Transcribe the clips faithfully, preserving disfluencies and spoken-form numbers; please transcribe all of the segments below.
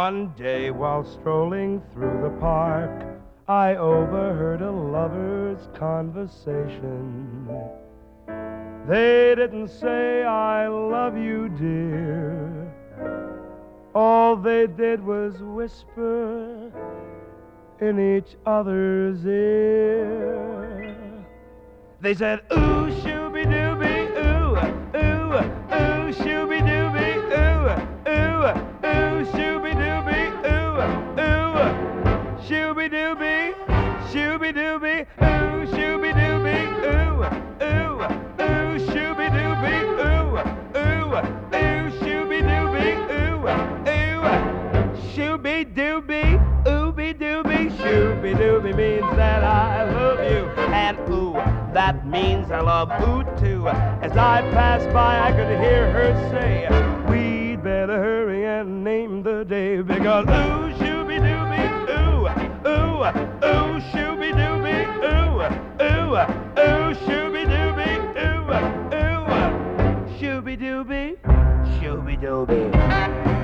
One day while strolling through the park, I overheard a lover's conversation. They didn't say, I love you, dear. All they did was whisper in each other's ear. They said, ooh, shooby-dooby, ooh, ooh, ooh, shooby-dooby, ooh, ooh, ooh, shooby-dooby, ooh, ooh, shooby-dooby, shooby-dooby, ooh, shooby-dooby, ooh, ooh, ooh, shooby-dooby, ooh, ooh, ooh, shooby-dooby, ooh, ooh, shooby-dooby, ooby-dooby, shooby-dooby means that I love you, and ooh, that means I love ooh too. As I passed by, I could hear her say, we'd better hurry and name the day, because ooh, shooby-dooby, ooh, ooh, ooh, shooby-dooby, ooh, ooh, ooh, shooby-dooby, ooh, ooh, shooby-dooby, shooby-dooby.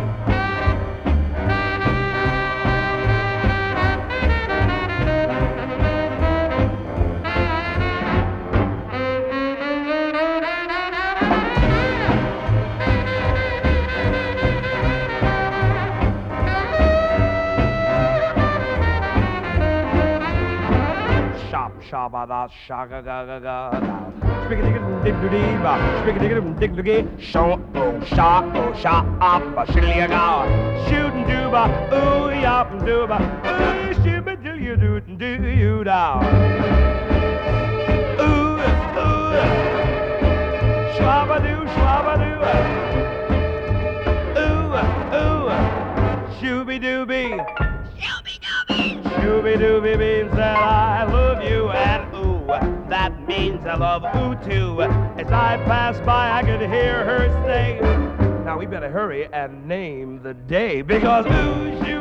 Shabba da shaga ga ga ga da. Spiggity dig do dee ba. Spiggity dig do gee. Show oh sha oh sha up a shilly ga. Shootin' do ba. Ooh yop and do ba. Ooh shibba do you do do you da. Ooh ooh. Shabba do shabba do. Ooh ooh. Shooby dooby. Shooby-dooby means that I love you, and ooh, that means I love ooh too. As I pass by, I could hear her say, now we better hurry and name the day, because ooh,